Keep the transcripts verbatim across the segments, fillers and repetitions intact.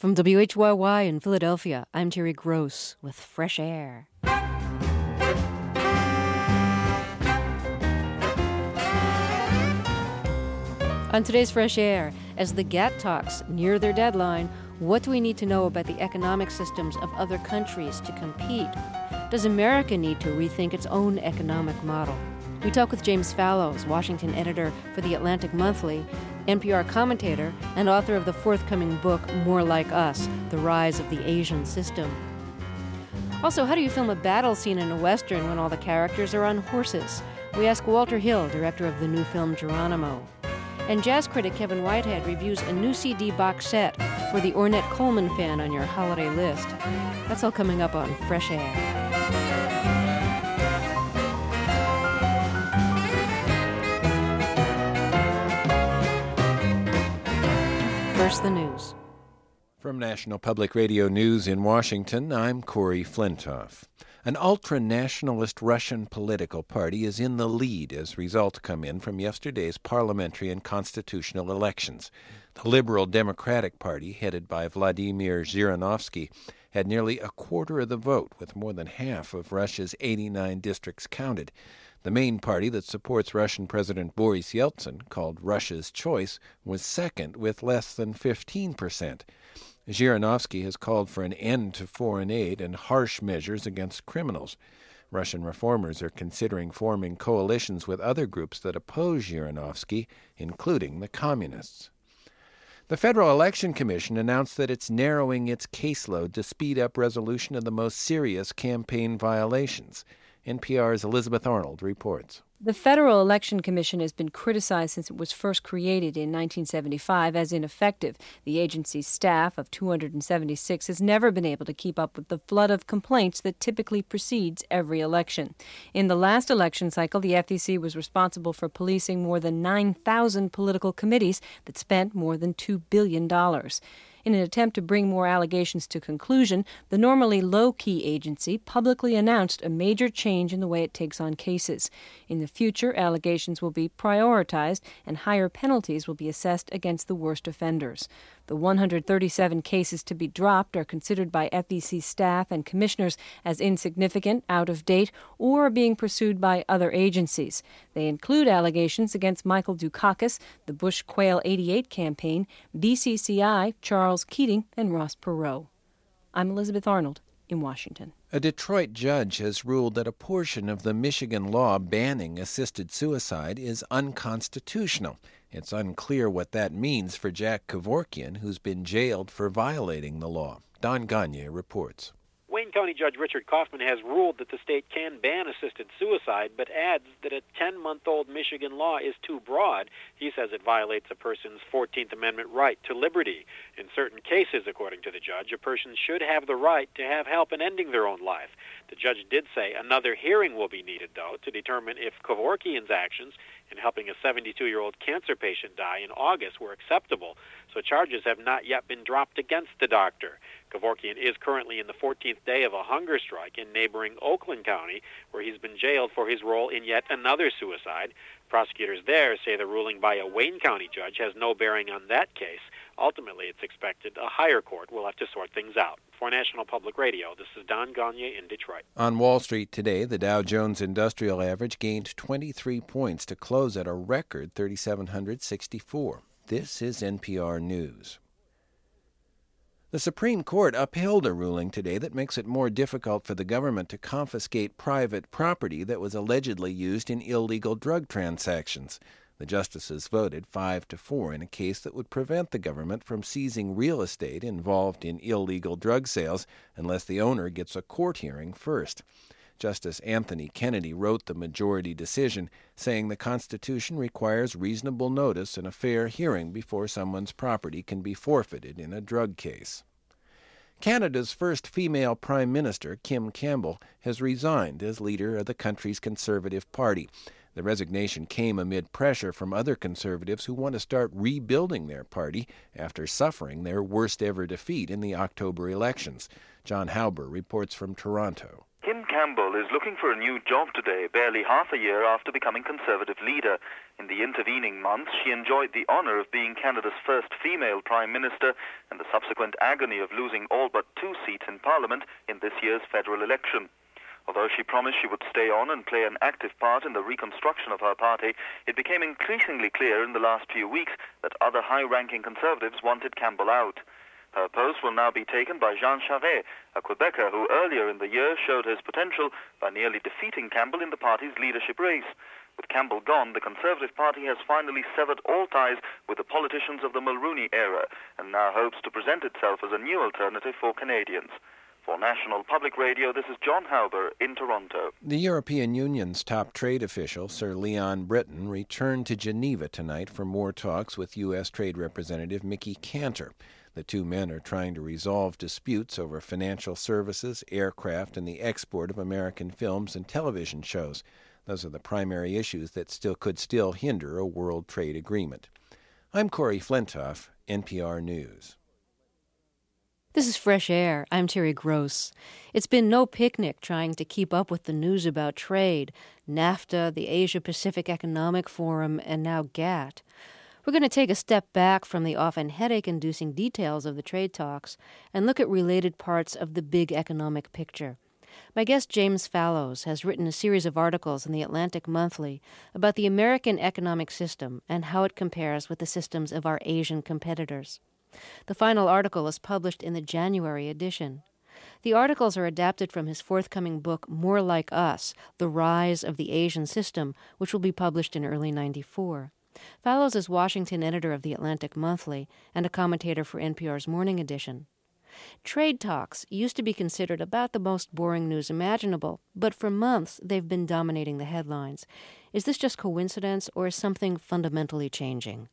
From W H Y Y in Philadelphia, I'm Terry Gross with Fresh Air. On today's Fresh Air, as the GATT talks near their deadline, what do we need to know about the economic systems of other countries to compete? Does America need to rethink its own economic model? We talk with James Fallows, Washington editor for The Atlantic Monthly, N P R commentator, and author of the forthcoming book, More Like Us, The Rise of the Asian System. Also, how do you film a battle scene in a Western when all the characters are on horses? We ask Walter Hill, director of the new film Geronimo. And jazz critic Kevin Whitehead reviews a new C D box set for the Ornette Coleman fan on your holiday list. That's all coming up on Fresh Air. First, the news. From National Public Radio News in Washington, I'm Corey Flintoff. An ultra-nationalist Russian political party is in the lead as results come in from yesterday's parliamentary and constitutional elections. The Liberal Democratic Party, headed by Vladimir Zhirinovsky, had nearly a quarter of the vote, with more than half of Russia's eighty-nine districts counted. The main party that supports Russian President Boris Yeltsin, called Russia's Choice, was second with less than fifteen percent. Zhirinovsky has called for an end to foreign aid and harsh measures against criminals. Russian reformers are considering forming coalitions with other groups that oppose Zhirinovsky, including the Communists. The Federal Election Commission announced that it's narrowing its caseload to speed up resolution of the most serious campaign violations. N P R's Elizabeth Arnold reports. The Federal Election Commission has been criticized since it was first created in nineteen seventy-five as ineffective. The agency's staff of two hundred seventy-six has never been able to keep up with the flood of complaints that typically precedes every election. In the last election cycle, the F E C was responsible for policing more than nine thousand political committees that spent more than two billion dollars. In an attempt to bring more allegations to conclusion, the normally low-key agency publicly announced a major change in the way it takes on cases. In the future, allegations will be prioritized and higher penalties will be assessed against the worst offenders. The one hundred thirty-seven cases to be dropped are considered by F E C staff and commissioners as insignificant, out of date, or are being pursued by other agencies. They include allegations against Michael Dukakis, the Bush Quail eighty-eight campaign, B C C I, Charles Keating, and Ross Perot. I'm Elizabeth Arnold in Washington. A Detroit judge has ruled that a portion of the Michigan law banning assisted suicide is unconstitutional. It's unclear what that means for Jack Kevorkian, who's been jailed for violating the law. Don Gagne reports. Wayne County Judge Richard Kaufman has ruled that the state can ban assisted suicide, but adds that a ten-month-old Michigan law is too broad. He says it violates a person's fourteenth Amendment right to liberty. In certain cases, according to the judge, a person should have the right to have help in ending their own life. The judge did say another hearing will be needed, though, to determine if Kevorkian's actions in helping a seventy-two-year-old cancer patient die in August were acceptable, so charges have not yet been dropped against the doctor. Kevorkian is currently in the fourteenth day of a hunger strike in neighboring Oakland County, where he's been jailed for his role in yet another suicide. Prosecutors there say the ruling by a Wayne County judge has no bearing on that case. Ultimately, it's expected a higher court will have to sort things out. For National Public Radio, this is Don Gagne in Detroit. On Wall Street today, the Dow Jones Industrial Average gained twenty-three points to close at a record three thousand seven hundred sixty-four. This is N P R News. The Supreme Court upheld a ruling today that makes it more difficult for the government to confiscate private property that was allegedly used in illegal drug transactions. The justices voted five to four in a case that would prevent the government from seizing real estate involved in illegal drug sales unless the owner gets a court hearing first. Justice Anthony Kennedy wrote the majority decision, saying the Constitution requires reasonable notice and a fair hearing before someone's property can be forfeited in a drug case. Canada's first female Prime Minister, Kim Campbell, has resigned as leader of the country's Conservative Party. The resignation came amid pressure from other Conservatives who want to start rebuilding their party after suffering their worst-ever defeat in the October elections. John Hauber reports from Toronto. Kim Campbell is looking for a new job today, barely half a year after becoming Conservative leader. In the intervening months, she enjoyed the honour of being Canada's first female Prime Minister and the subsequent agony of losing all but two seats in Parliament in this year's federal election. Although she promised she would stay on and play an active part in the reconstruction of her party, it became increasingly clear in the last few weeks that other high-ranking Conservatives wanted Campbell out. Her post will now be taken by Jean Charest, a Quebecer who earlier in the year showed his potential by nearly defeating Campbell in the party's leadership race. With Campbell gone, the Conservative Party has finally severed all ties with the politicians of the Mulroney era and now hopes to present itself as a new alternative for Canadians. For National Public Radio, this is John Halber in Toronto. The European Union's top trade official, Sir Leon Britton, returned to Geneva tonight for more talks with U S Trade Representative Mickey Cantor. The two men are trying to resolve disputes over financial services, aircraft, and the export of American films and television shows. Those are the primary issues that still could still hinder a world trade agreement. I'm Corey Flintoff, N P R News. This is Fresh Air. I'm Terry Gross. It's been no picnic trying to keep up with the news about trade, NAFTA, the Asia-Pacific Economic Forum, and now GATT. We're going to take a step back from the often headache-inducing details of the trade talks and look at related parts of the big economic picture. My guest James Fallows has written a series of articles in the Atlantic Monthly about the American economic system and how it compares with the systems of our Asian competitors. The final article is published in the January edition. The articles are adapted from his forthcoming book, More Like Us, The Rise of the Asian System, which will be published in early ninety-four. Fallows is Washington editor of the Atlantic Monthly and a commentator for N P R's Morning Edition. Trade talks used to be considered about the most boring news imaginable, but for months they've been dominating the headlines. Is this just coincidence, or is something fundamentally changing?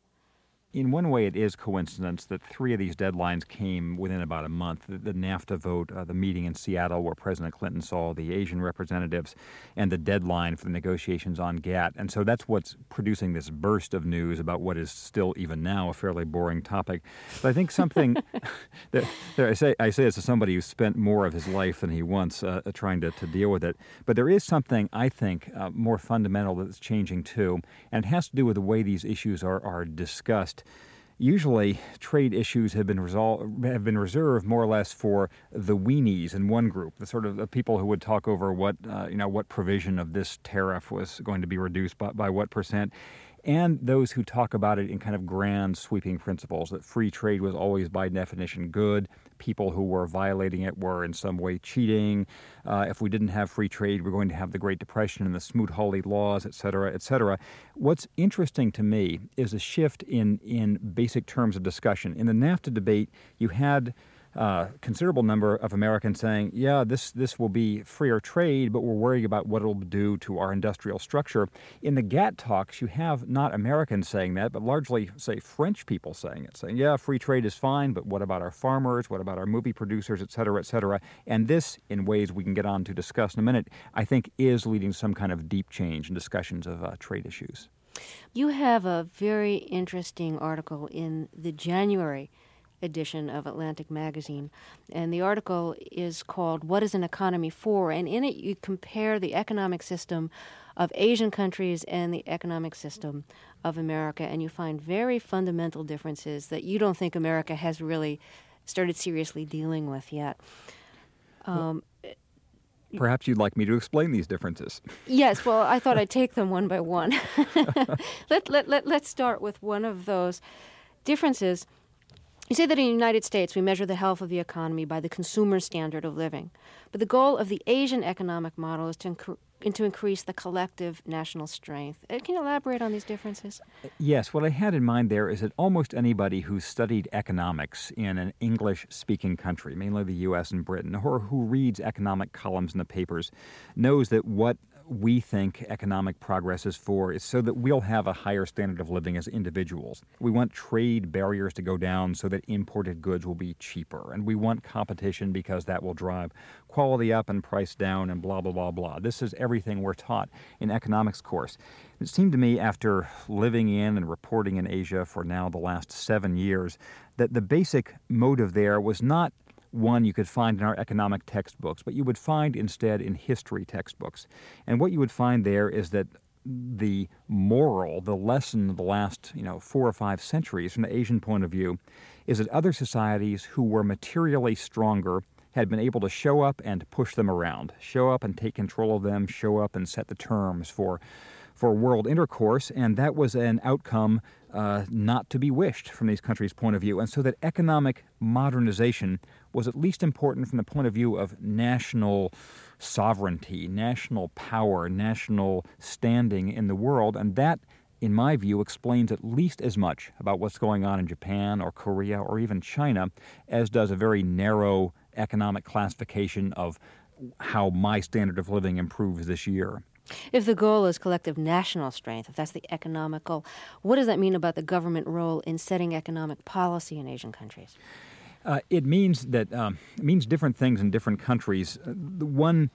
In one way, it is coincidence that three of these deadlines came within about a month. The, the NAFTA vote, uh, the meeting in Seattle where President Clinton saw the Asian representatives, and the deadline for the negotiations on GATT. And so that's what's producing this burst of news about what is still, even now, a fairly boring topic. But I think something that, that I say I say this as somebody who spent more of his life than he wants uh, trying to, to deal with it. But there is something, I think, uh, more fundamental that's changing too, and it has to do with the way these issues are, are discussed. Usually, trade issues have been resolved, have been reserved more or less for the weenies in one group, the sort of the people who would talk over what uh, you know what provision of this tariff was going to be reduced by, by what percent, and those who talk about it in kind of grand sweeping principles that free trade was always by definition good. People who were violating it were in some way cheating. Uh, if we didn't have free trade, we're going to have the Great Depression and the Smoot-Hawley laws, et cetera, et cetera. What's interesting to me is a shift in, in basic terms of discussion. In the NAFTA debate, you had a uh, considerable number of Americans saying, yeah, this, this will be freer trade, but we're worried about what it'll do to our industrial structure. In the GATT talks, you have not Americans saying that, but largely, say, French people saying it, saying, yeah, free trade is fine, but what about our farmers? What about our movie producers, et cetera, et cetera? And this, in ways we can get on to discuss in a minute, I think is leading to some kind of deep change in discussions of uh, trade issues. You have a very interesting article in the January edition of Atlantic Magazine, and the article is called What is an Economy For? And in it you compare the economic system of Asian countries and the economic system of America, and you find very fundamental differences that you don't think America has really started seriously dealing with yet. Um, well, perhaps you'd like me to explain these differences. Yes, well, I thought I'd take them one by one. let, let, let, let's start with one of those differences. You say that in the United States we measure the health of the economy by the consumer standard of living. But the goal of the Asian economic model is to, inc- to increase the collective national strength. Uh, can you elaborate on these differences? Yes. What I had in mind there is that almost anybody who's studied economics in an English-speaking country, mainly the U S and Britain, or who reads economic columns in the papers, knows that what we think economic progress is for is so that we'll have a higher standard of living as individuals. We want trade barriers to go down so that imported goods will be cheaper. And we want competition because that will drive quality up and price down and blah, blah, blah, blah. This is everything we're taught in economics course. It seemed to me, after living in and reporting in Asia for now the last seven years, that the basic motive there was not one you could find in our economic textbooks, but you would find instead in history textbooks. And what you would find there is that the moral, the lesson of the last, you know, four or five centuries from the Asian point of view is that other societies who were materially stronger had been able to show up and push them around, show up and take control of them, show up and set the terms for for world intercourse, and that was an outcome uh, not to be wished from these countries' point of view. And so that economic modernization was at least important from the point of view of national sovereignty, national power, national standing in the world, and that, in my view, explains at least as much about what's going on in Japan or Korea or even China as does a very narrow economic classification of how my standard of living improves this year. If the goal is collective national strength, if that's the economical, what does that mean about the government role in setting economic policy in Asian countries? Uh, it means that um, it means different things in different countries. Uh, the one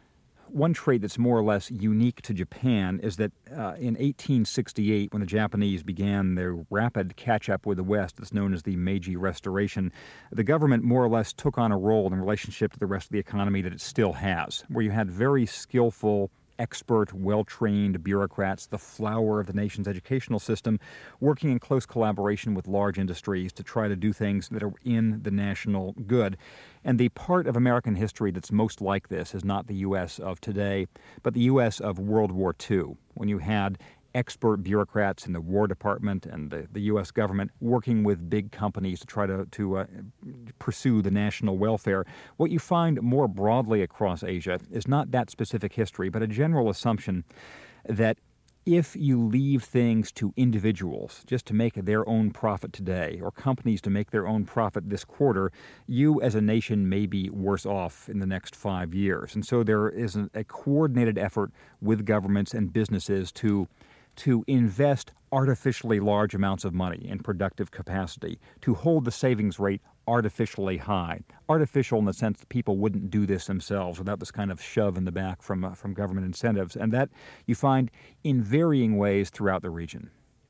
one trait that's more or less unique to Japan is that uh, in eighteen sixty-eight, when the Japanese began their rapid catch-up with the West, that's known as the Meiji Restoration, the government more or less took on a role in relationship to the rest of the economy that it still has, where you had very skillful, expert, well-trained bureaucrats, the flower of the nation's educational system, working in close collaboration with large industries to try to do things that are in the national good. And the part of American history that's most like this is not the U S of today, but the U S of World War Two, when you had expert bureaucrats in the War Department and the, the U S government working with big companies to try to, to uh, pursue the national welfare. What you find more broadly across Asia is not that specific history, but a general assumption that if you leave things to individuals just to make their own profit today, or companies to make their own profit this quarter, you as a nation may be worse off in the next five years. And so there is a, a coordinated effort with governments and businesses to to invest artificially large amounts of money in productive capacity, to hold the savings rate artificially high. Artificial in the sense that people wouldn't do this themselves without this kind of shove in the back from uh, from government incentives. And that you find in varying ways throughout the region.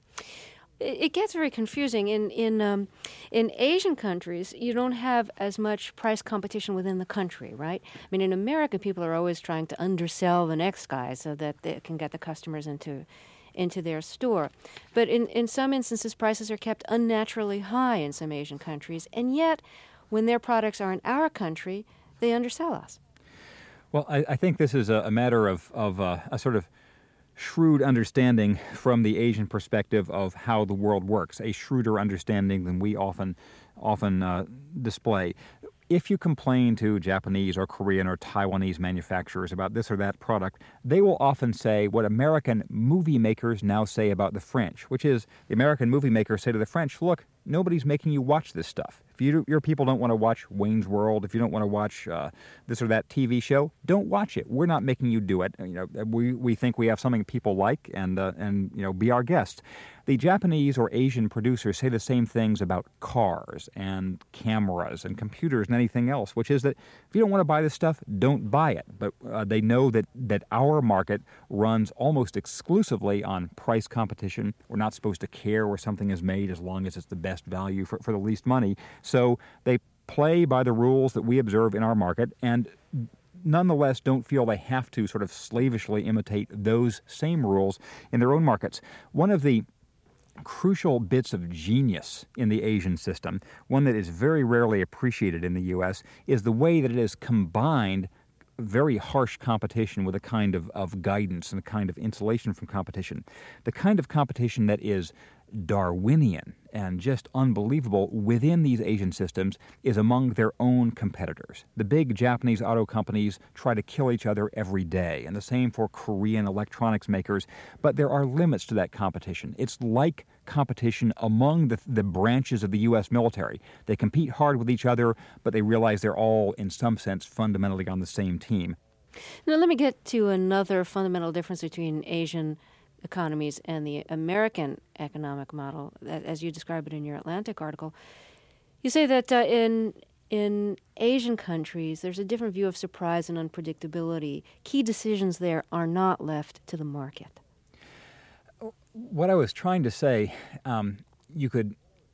It gets very confusing. In in um, in Asian countries, you don't have as much price competition within the country, right? I mean, in America, people are always trying to undersell the next guy so that they can get the customers into into their store. But in, in some instances, prices are kept unnaturally high in some Asian countries, and yet, when their products are in our country, they undersell us. Well, I, I think this is a, a matter of, of uh, a sort of shrewd understanding from the Asian perspective of how the world works, a shrewder understanding than we often often uh, display. If you complain to Japanese or Korean or Taiwanese manufacturers about this or that product, they will often say what American movie makers now say about the French, which is the American movie makers say to the French, look, nobody's making you watch this stuff. If you, your people don't want to watch Wayne's World, if you don't want to watch uh, this or that T V show, don't watch it. We're not making you do it. You know, we we think we have something people like, and uh, and you know, be our guests. The Japanese or Asian producers say the same things about cars and cameras and computers and anything else, which is that if you don't want to buy this stuff, don't buy it. But uh, they know that, that our market runs almost exclusively on price competition. We're not supposed to care where something is made as long as it's the best value for, for the least money. So they play by the rules that we observe in our market and nonetheless don't feel they have to sort of slavishly imitate those same rules in their own markets. One of the crucial bits of genius in the Asian system, one that is very rarely appreciated in the U S, is the way that it has combined very harsh competition with a kind of, of guidance and a kind of insulation from competition. The kind of competition that is Darwinian and just unbelievable within these Asian systems is among their own competitors. The big Japanese auto companies try to kill each other every day, and the same for Korean electronics makers, but there are limits to that competition. It's like competition among the, the branches of the U S military. They compete hard with each other, but they realize they're all, in some sense, fundamentally on the same team. Now, let me get to another fundamental difference between Asian economies and the American economic model, as you describe it in your Atlantic article. You say that uh, in in Asian countries, there's a different view of surprise and unpredictability. Key decisions there are not left to the market. What I was trying to say, um, you could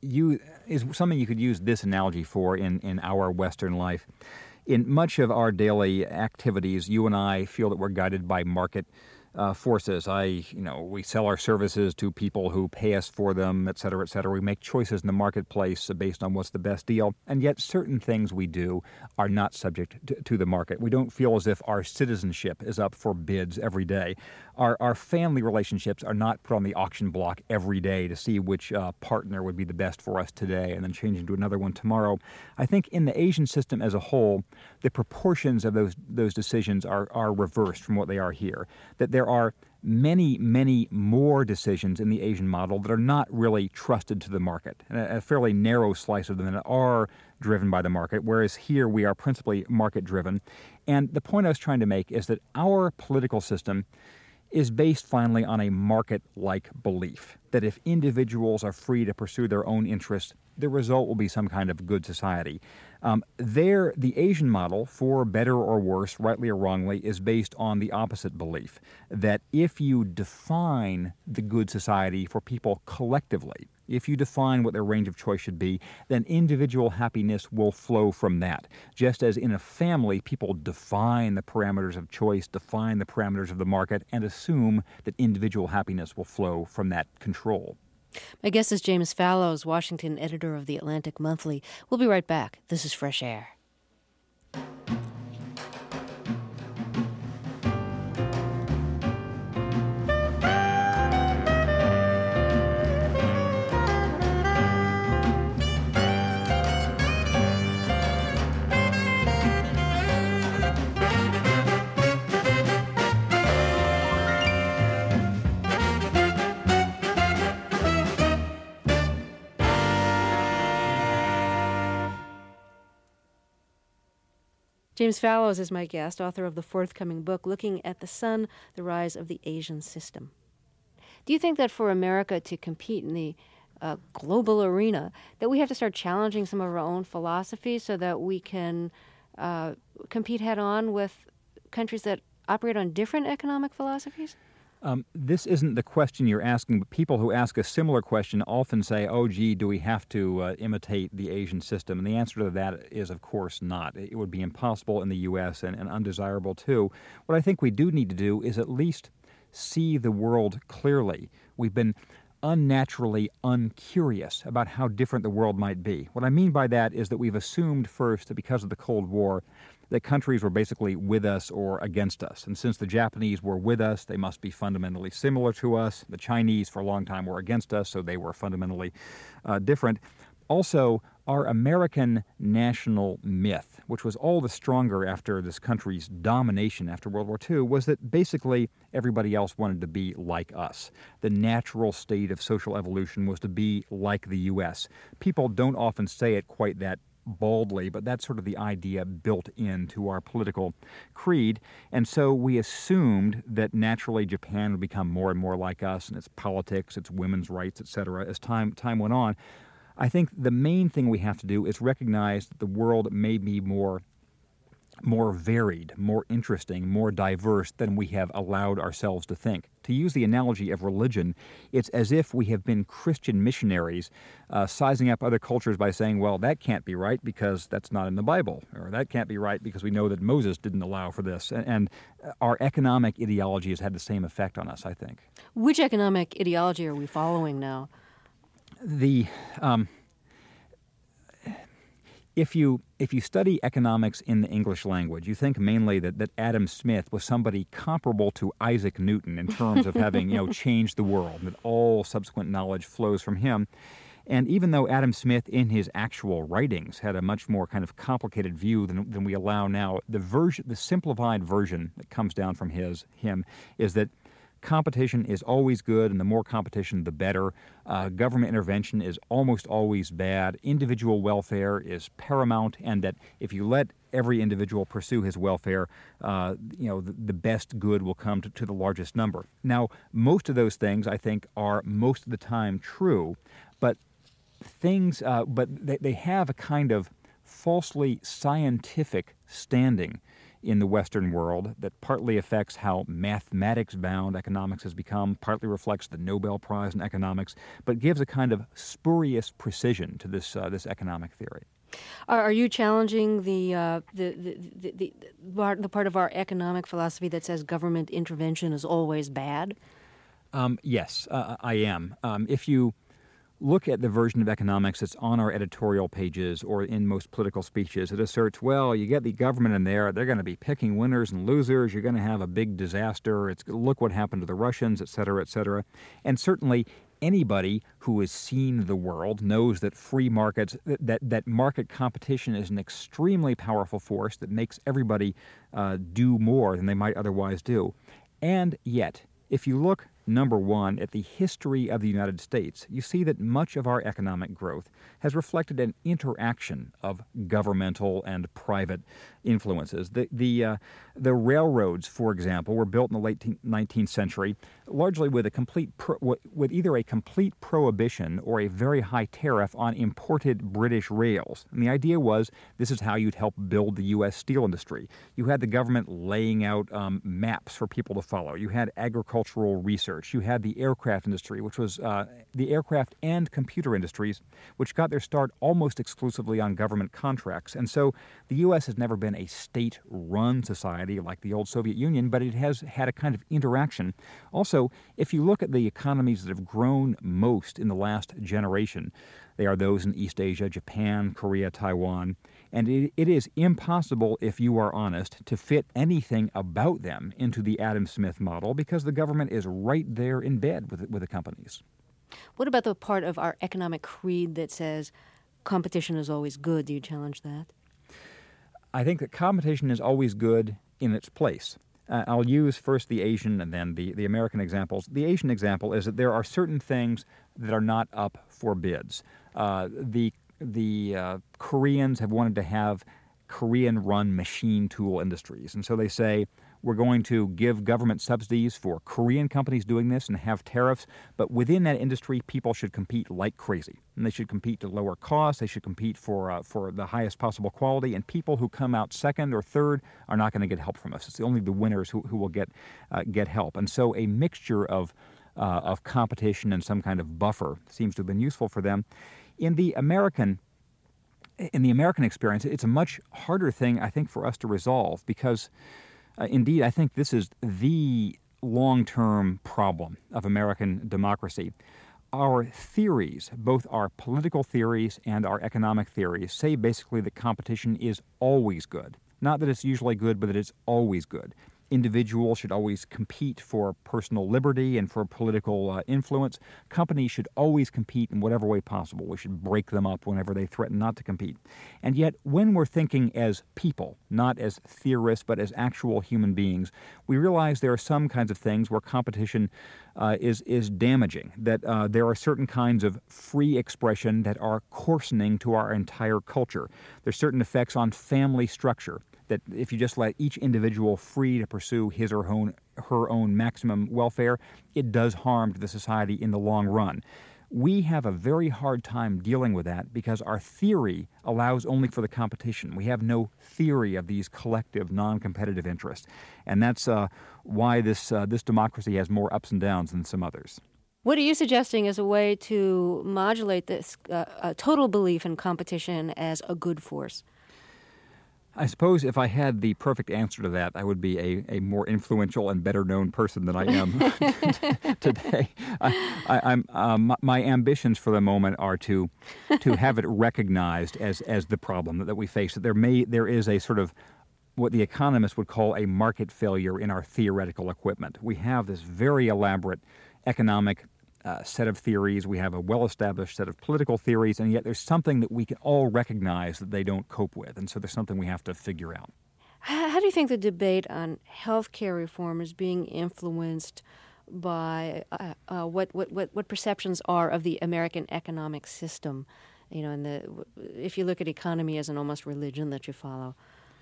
you is something you could use this analogy for in, in our Western life. In much of our daily activities, you and I feel that we're guided by market Uh, forces. I, you know, we sell our services to people who pay us for them, et cetera, et cetera. We make choices in the marketplace based on what's the best deal, and yet certain things we do are not subject to, to the market. We don't feel as if our citizenship is up for bids every day. Our our family relationships are not put on the auction block every day to see which uh, partner would be the best for us today and then change into another one tomorrow. I think in the Asian system as a whole, the proportions of those those decisions are, are reversed from what they are here. That there are many, many more decisions in the Asian model that are not really trusted to the market. A, a fairly narrow slice of them that are driven by the market, whereas here we are principally market-driven. And the point I was trying to make is that our political system is based finally on a market-like belief that if individuals are free to pursue their own interests, the result will be some kind of good society. Um, there, the Asian model, for better or worse, rightly or wrongly, is based on the opposite belief, that if you define the good society for people collectively, if you define what their range of choice should be, then individual happiness will flow from that. Just as in a family, people define the parameters of choice, define the parameters of the market, and assume that individual happiness will flow from that control. My guest is James Fallows, Washington editor of The Atlantic Monthly. We'll be right back. This is Fresh Air. James Fallows is my guest, author of the forthcoming book, Looking at the Sun, The Rise of the Asian System. Do you think that for America to compete in the uh, global arena, that we have to start challenging some of our own philosophies so that we can uh, compete head-on with countries that operate on different economic philosophies? Um, this isn't the question you're asking, but people who ask a similar question often say, oh, gee, do we have to uh, imitate the Asian system? And the answer to that is, of course, not. It would be impossible in the U S and, and undesirable, too. What I think we do need to do is at least see the world clearly. We've been unnaturally uncurious about how different the world might be. What I mean by that is that we've assumed first that because of the Cold War, that countries were basically with us or against us. And since the Japanese were with us, they must be fundamentally similar to us. The Chinese, for a long time, were against us, so they were fundamentally uh, different. Also, our American national myth, which was all the stronger after this country's domination after World War Two, was that basically everybody else wanted to be like us. The natural state of social evolution was to be like the U S. People don't often say it quite that baldly, but that's sort of the idea built into our political creed. And so we assumed that naturally Japan would become more and more like us in its politics, its women's rights, et cetera, as time time went on. I think the main thing we have to do is recognize that the world may be more more varied, more interesting, more diverse than we have allowed ourselves to think. To use the analogy of religion, it's as if we have been Christian missionaries uh, sizing up other cultures by saying, well, that can't be right because that's not in the Bible, or that can't be right because we know that Moses didn't allow for this. And, and our economic ideology has had the same effect on us, I think. Which economic ideology are we following now? The... Um, If you if you study economics in the English language, you think mainly that, that Adam Smith was somebody comparable to Isaac Newton in terms of having, you know, changed the world, that all subsequent knowledge flows from him. And even though Adam Smith, in his actual writings, had a much more kind of complicated view than, than we allow now, the version, the simplified version that comes down from his him is that competition is always good, and the more competition, the better. Uh, government intervention is almost always bad. Individual welfare is paramount, and that if you let every individual pursue his welfare, uh, you know, the, the best good will come to, to the largest number. Now, most of those things, I think, are most of the time true, but things, uh, but they, they have a kind of falsely scientific standing in the Western world that partly affects how mathematics-bound economics has become, partly reflects the Nobel Prize in economics, but gives a kind of spurious precision to this uh, this economic theory. Are, are you challenging the, uh, the, the, the, the, the, part, the part of our economic philosophy that says government intervention is always bad? Um, yes, uh, I am. Um, if you look at the version of economics that's on our editorial pages or in most political speeches, it asserts, well, you get the government in there, they're going to be picking winners and losers, you're going to have a big disaster, it's look what happened to the Russians, et cetera, et cetera. And certainly anybody who has seen the world knows that free markets, that, that market competition is an extremely powerful force that makes everybody uh, do more than they might otherwise do. And yet, if you look, number one, at the history of the United States, you see that much of our economic growth has reflected an interaction of governmental and private influences. The the, uh, the railroads, for example, were built in the late nineteenth century largely with a complete pro- with either a complete prohibition or a very high tariff on imported British rails. And the idea was this is how you'd help build the U S steel industry. You had the government laying out um, maps for people to follow. You had agricultural research. You had the aircraft industry, which was uh, the aircraft and computer industries, which got their start almost exclusively on government contracts. And so the U S has never been a state-run society like the old Soviet Union, but it has had a kind of interaction. Also, if you look at the economies that have grown most in the last generation, they are those in East Asia, Japan, Korea, Taiwan. And it, it is impossible, if you are honest, to fit anything about them into the Adam Smith model because the government is right there in bed with, with the companies. What about the part of our economic creed that says competition is always good? Do you challenge that? I think that competition is always good in its place. Uh, I'll use first the Asian and then the, the American examples. The Asian example is that there are certain things that are not up for bids. Uh, the the uh, Koreans have wanted to have Korean-run machine tool industries. And so they say, we're going to give government subsidies for Korean companies doing this and have tariffs, but within that industry, people should compete like crazy. And they should compete to lower costs, they should compete for uh, for the highest possible quality, and people who come out second or third are not going to get help from us. It's only the winners who, who will get uh, get help. And so a mixture of, uh, of competition and some kind of buffer seems to have been useful for them. In the American in the American experience, it's a much harder thing, I think, for us to resolve because Uh, indeed, I think this is the long-term problem of American democracy. Our theories, both our political theories and our economic theories, say basically that competition is always good. Not that it's usually good, but that it's always good. Individuals should always compete for personal liberty and for political uh, influence. Companies should always compete in whatever way possible. We should break them up whenever they threaten not to compete. And yet, when we're thinking as people, not as theorists, but as actual human beings, we realize there are some kinds of things where competition uh, is, is damaging, that uh, there are certain kinds of free expression that are coarsening to our entire culture. There's certain effects on family structure, that if you just let each individual free to pursue his or her own, her own maximum welfare, it does harm to the society in the long run. We have a very hard time dealing with that because our theory allows only for the competition. We have no theory of these collective, non-competitive interests. And that's uh, why this, uh, this democracy has more ups and downs than some others. What are you suggesting as a way to modulate this uh, a total belief in competition as a good force? I suppose if I had the perfect answer to that, I would be a, a more influential and better known person than I am today. I, I, I'm, um, my ambitions for the moment are to to have it recognized as as the problem that, that we face. That there may there is a sort of what the economists would call a market failure in our theoretical equipment. We have this very elaborate economic Uh, set of theories. We have a well-established set of political theories, and yet there's something that we can all recognize that they don't cope with, and so there's something we have to figure out. How do you think the debate on health care reform is being influenced by uh, uh, what, what, what, what perceptions are of the American economic system? You know, and the if you look at economy as an almost religion that you follow.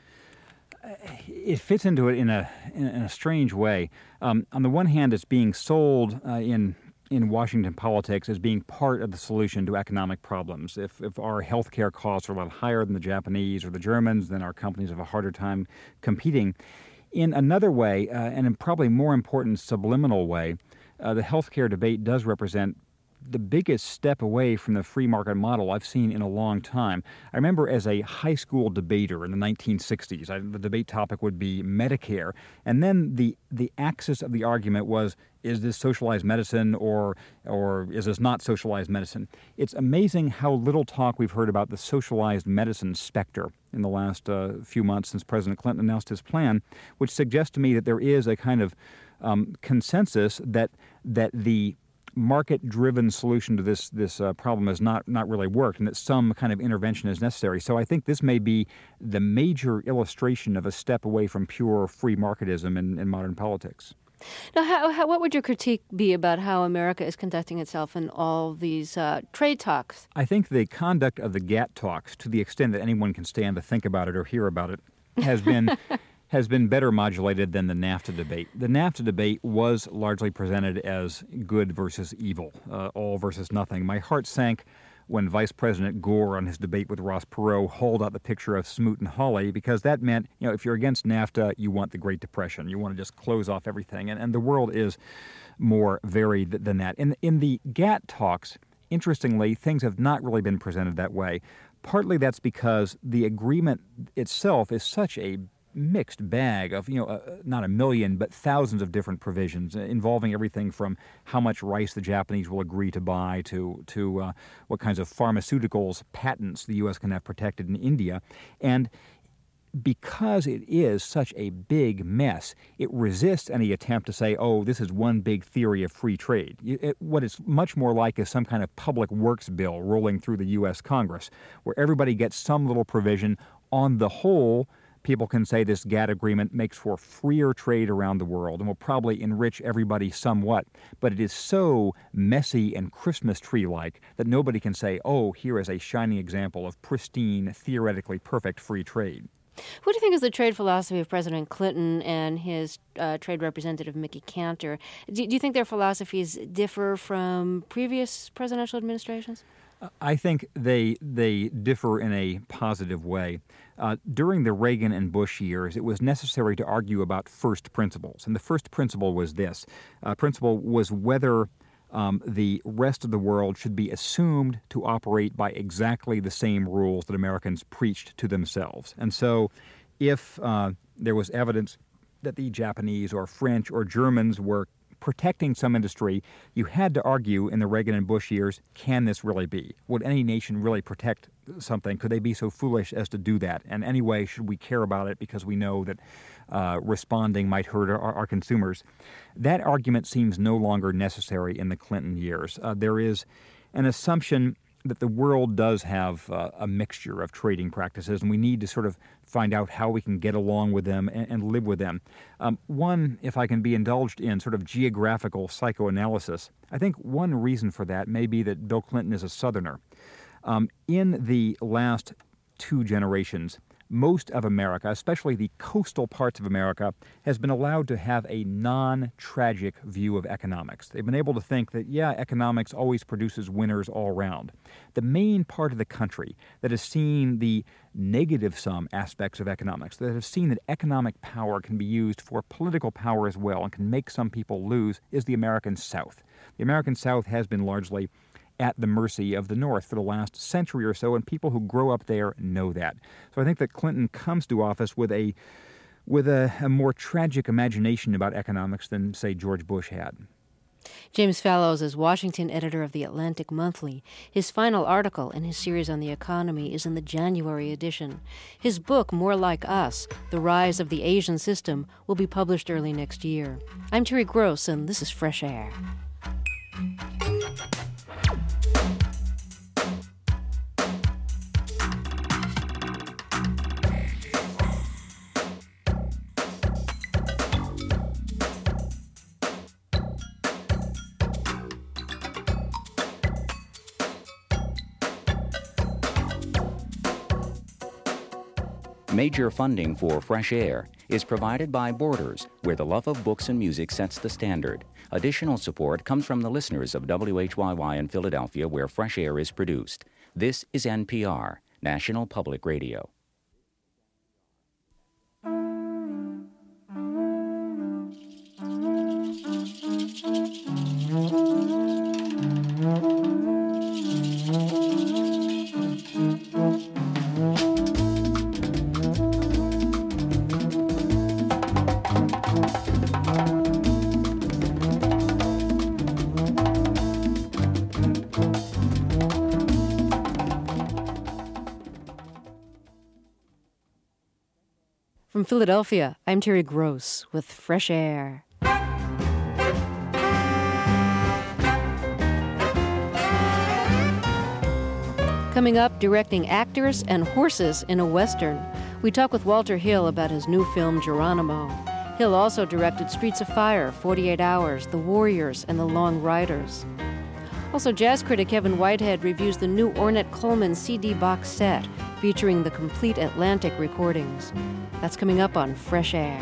It fits into it in a in a strange way. Um, on the one hand, it's being sold uh, in in Washington politics as being part of the solution to economic problems. If if our healthcare costs are a lot higher than the Japanese or the Germans, then our companies have a harder time competing. In another way, uh, and in probably more important subliminal way, uh, the healthcare debate does represent the biggest step away from the free market model I've seen in a long time. I remember as a high school debater in the nineteen sixties, I, the debate topic would be Medicare, and then the the axis of the argument was, is this socialized medicine or or is this not socialized medicine? It's amazing how little talk we've heard about the socialized medicine specter in the last uh, few months since President Clinton announced his plan, which suggests to me that there is a kind of um, consensus that that the market-driven solution to this this uh, problem has not not really worked, and that some kind of intervention is necessary. So I think this may be the major illustration of a step away from pure free marketism in, in modern politics. Now, how, how, what would your critique be about how America is conducting itself in all these uh, trade talks? I think the conduct of the GATT talks, to the extent that anyone can stand to think about it or hear about it, has been has been better modulated than the NAFTA debate. The NAFTA debate was largely presented as good versus evil, uh, all versus nothing. My heart sank when Vice President Gore, on his debate with Ross Perot, hauled out the picture of Smoot and Hawley, because that meant, you know, if you're against NAFTA, you want the Great Depression. You want to just close off everything. And, and the world is more varied than that. In, in the GATT talks, interestingly, things have not really been presented that way. Partly that's because the agreement itself is such a mixed bag of, you know, uh, not a million, but thousands of different provisions involving everything from how much rice the Japanese will agree to buy to to uh, what kinds of pharmaceuticals patents the U S can have protected in India. And because it is such a big mess, it resists any attempt to say, oh, this is one big theory of free trade. It, what it's much more like is some kind of public works bill rolling through the U S Congress, where everybody gets some little provision. On the whole, people can say this GATT agreement makes for freer trade around the world and will probably enrich everybody somewhat. But it is so messy and Christmas tree-like that nobody can say, oh, here is a shining example of pristine, theoretically perfect free trade. What do you think is the trade philosophy of President Clinton and his uh, trade representative, Mickey Kantor? Do, do you think their philosophies differ from previous presidential administrations? I think they they differ in a positive way. Uh, during the Reagan and Bush years, it was necessary to argue about first principles. And the first principle was this. Uh, principle was whether um, the rest of the world should be assumed to operate by exactly the same rules that Americans preached to themselves. And so if uh, there was evidence that the Japanese or French or Germans were protecting some industry, you had to argue in the Reagan and Bush years, can this really be? Would any nation really protect something? Could they be so foolish as to do that? And anyway, should we care about it because we know that uh, responding might hurt our, our consumers? That argument seems no longer necessary in the Clinton years. Uh, there is an assumption that the world does have uh, a mixture of trading practices, and we need to sort of find out how we can get along with them and, and live with them. Um, one, if I can be indulged in sort of geographical psychoanalysis, I think one reason for that may be that Bill Clinton is a Southerner. Um, in the last two generations, most of America, especially the coastal parts of America, has been allowed to have a non-tragic view of economics. They've been able to think that, yeah, economics always produces winners all around. The main part of the country that has seen the negative-sum aspects of economics, that have seen that economic power can be used for political power as well and can make some people lose, is the American South. The American South has been largely at the mercy of the North for the last century or so, and people who grow up there know that. So I think that Clinton comes to office with a with a, a more tragic imagination about economics than, say, George Bush had. James Fallows is Washington editor of The Atlantic Monthly. His final article in his series on the economy is in the January edition. His book, More Like Us, The Rise of the Asian System, will be published early next year. I'm Terry Gross, and this is Fresh Air. Major funding for Fresh Air is provided by Borders, where the love of books and music sets the standard. Additional support comes from the listeners of W H Y Y in Philadelphia, where Fresh Air is produced. This is N P R, National Public Radio. From Philadelphia, I'm Terry Gross with Fresh Air. Coming up, directing actors and horses in a Western. We talk with Walter Hill about his new film, Geronimo. Hill also directed Streets of Fire, forty-eight hours, The Warriors, and The Long Riders. Also, jazz critic Kevin Whitehead reviews the new Ornette Coleman C D box set featuring the complete Atlantic recordings. That's coming up on Fresh Air.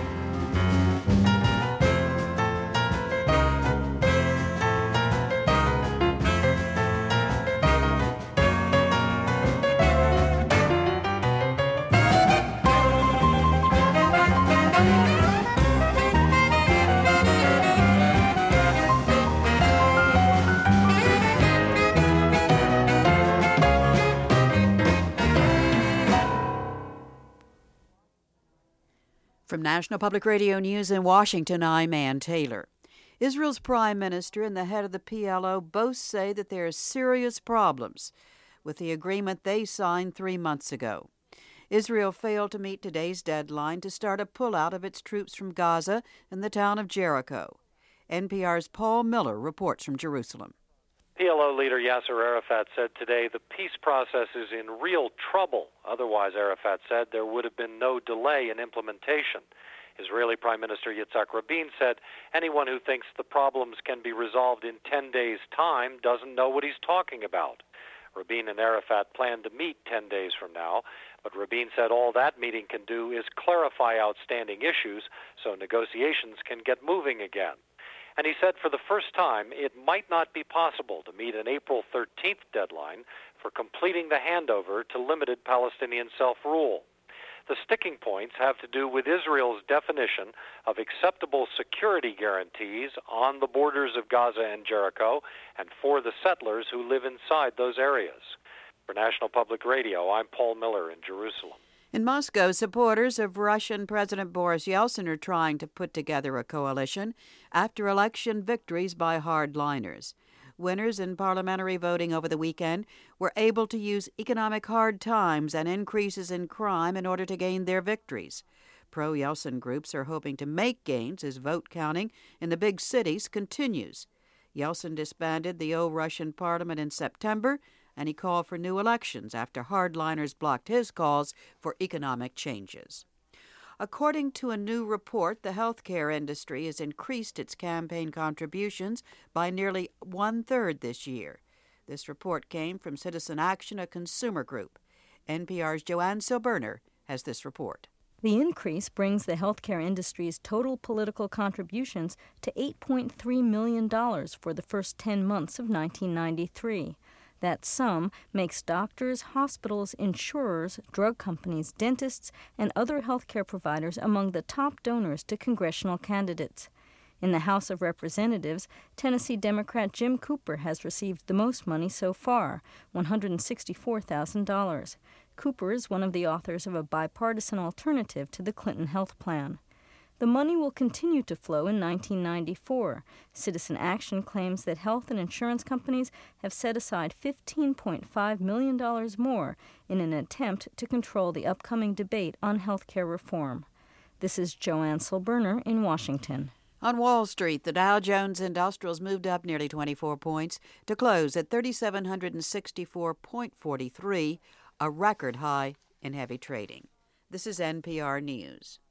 From National Public Radio News in Washington, I'm Ann Taylor. Israel's prime minister and the head of the P L O both say that there are serious problems with the agreement they signed three months ago. Israel failed to meet today's deadline to start a pullout of its troops from Gaza and the town of Jericho. N P R's Paul Miller reports from Jerusalem. P L O leader Yasser Arafat said today the peace process is in real trouble. Otherwise, Arafat said, there would have been no delay in implementation. Israeli Prime Minister Yitzhak Rabin said anyone who thinks the problems can be resolved in ten days' time doesn't know what he's talking about. Rabin and Arafat plan to meet ten days from now, but Rabin said all that meeting can do is clarify outstanding issues so negotiations can get moving again. And he said for the first time it might not be possible to meet an April thirteenth deadline for completing the handover to limited Palestinian self-rule. The sticking points have to do with Israel's definition of acceptable security guarantees on the borders of Gaza and Jericho and for the settlers who live inside those areas. For National Public Radio, I'm Paul Miller in Jerusalem. In Moscow, supporters of Russian President Boris Yeltsin are trying to put together a coalition after election victories by hardliners. Winners in parliamentary voting over the weekend were able to use economic hard times and increases in crime in order to gain their victories. Pro-Yeltsin groups are hoping to make gains as vote counting in the big cities continues. Yeltsin disbanded the old Russian parliament in September, and he called for new elections after hardliners blocked his calls for economic changes. According to a new report, the healthcare industry has increased its campaign contributions by nearly one-third this year. This report came from Citizen Action, a consumer group. N P R's Joanne Silberner has this report. The increase brings the healthcare industry's total political contributions to eight point three million dollars for the first ten months of nineteen ninety-three. That sum makes doctors, hospitals, insurers, drug companies, dentists, and other healthcare providers among the top donors to congressional candidates. In the House of Representatives, Tennessee Democrat Jim Cooper has received the most money so far, one hundred sixty-four thousand dollars. Cooper is one of the authors of a bipartisan alternative to the Clinton health plan. The money will continue to flow in nineteen ninety-four. Citizen Action claims that health and insurance companies have set aside fifteen point five million dollars more in an attempt to control the upcoming debate on health care reform. This is Joanne Silberner in Washington. On Wall Street, the Dow Jones Industrials moved up nearly twenty-four points to close at three thousand seven hundred sixty-four point four three, a record high in heavy trading. This is N P R News.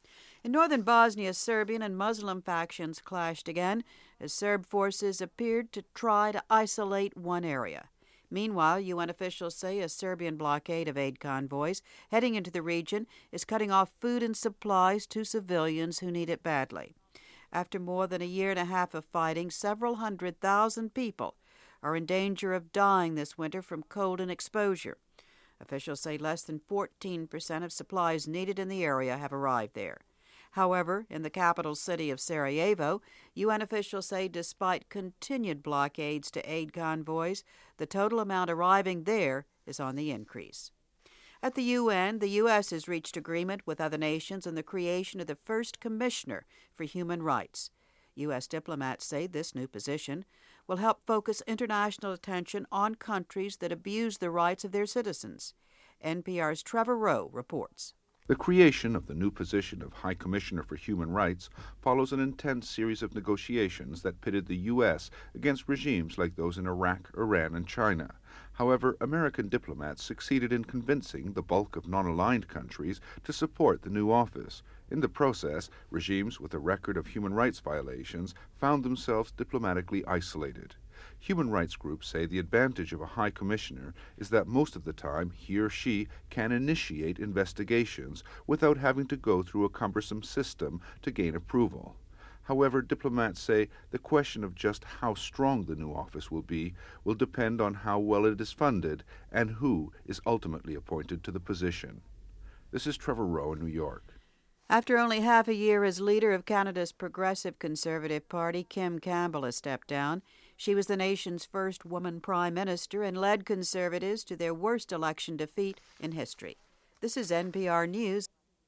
In northern Bosnia, Serbian and Muslim factions clashed again as Serb forces appeared to try to isolate one area. Meanwhile, U N officials say a Serbian blockade of aid convoys heading into the region is cutting off food and supplies to civilians who need it badly. After more than a year and a half of fighting, several hundred thousand people are in danger of dying this winter from cold and exposure. Officials say less than fourteen percent of supplies needed in the area have arrived there. However, in the capital city of Sarajevo, U N officials say despite continued blockades to aid convoys, the total amount arriving there is on the increase. At the U N, the U S has reached agreement with other nations on the creation of the first commissioner for human rights. U S diplomats say this new position will help focus international attention on countries that abuse the rights of their citizens. N P R's Trevor Rowe reports. The creation of the new position of High Commissioner for Human Rights follows an intense series of negotiations that pitted the U S against regimes like those in Iraq, Iran, and China. However, American diplomats succeeded in convincing the bulk of non-aligned countries to support the new office. In the process, regimes with a record of human rights violations found themselves diplomatically isolated. Human rights groups say the advantage of a high commissioner is that most of the time he or she can initiate investigations without having to go through a cumbersome system to gain approval. However, diplomats say the question of just how strong the new office will be will depend on how well it is funded and who is ultimately appointed to the position. This is Trevor Rowe in New York. After only half a year as leader of Canada's Progressive Conservative Party, Kim Campbell has stepped down. She was the nation's first woman prime minister and led Conservatives to their worst election defeat in history. This is N P R News.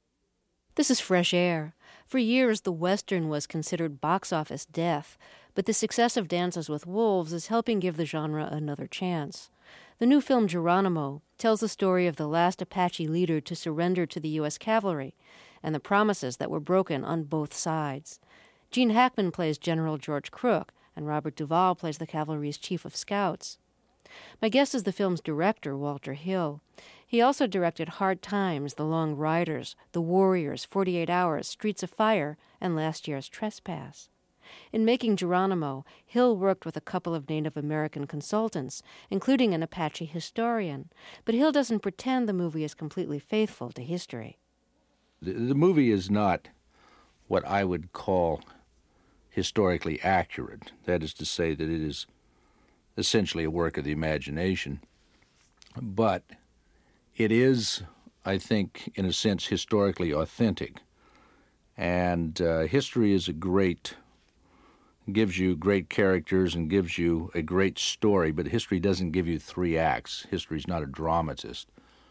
This is Fresh Air. For years, the Western was considered box office death, but the success of Dances with Wolves is helping give the genre another chance. The new film Geronimo tells the story of the last Apache leader to surrender to the U S cavalry and the promises that were broken on both sides. Gene Hackman plays General George Crook, and Robert Duvall plays the cavalry's chief of scouts. My guest is the film's director, Walter Hill. He also directed Hard Times, The Long Riders, The Warriors, forty-eight hours, Streets of Fire, and last year's Trespass. In making Geronimo, Hill worked with a couple of Native American consultants, including an Apache historian. But Hill doesn't pretend the movie is completely faithful to history. The, the movie is not what I would call historically accurate. That is to say that it is essentially a work of the imagination. But it is, I think, in a sense, historically authentic. And uh, history is a great, gives you great characters and gives you a great story, but history doesn't give you three acts. History is not a dramatist.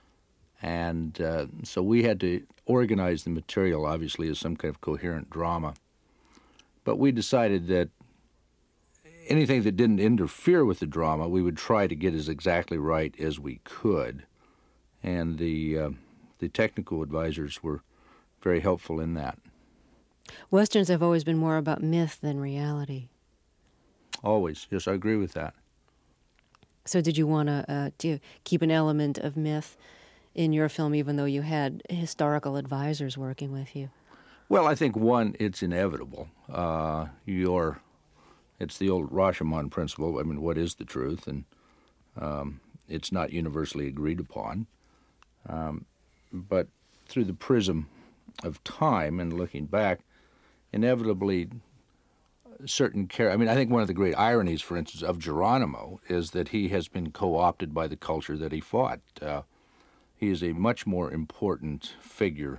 And uh, so we had to organize the material, obviously, as some kind of coherent drama. But we decided that anything that didn't interfere with the drama, we would try to get as exactly right as we could. And the uh, the technical advisors were very helpful in that. Westerns have always been more about myth than reality. Always. Yes, I agree with that. So did you want to uh, do keep an element of myth in your film, even though you had historical advisors working with you? Well, I think, one, it's inevitable. Uh, you're, it's the old Rashomon principle. I mean, what is the truth? And um, it's not universally agreed upon. Um, but through the prism of time and looking back, inevitably certain care. I mean, I think one of the great ironies, for instance, of Geronimo is that he has been co-opted by the culture that he fought. Uh, he is a much more important figure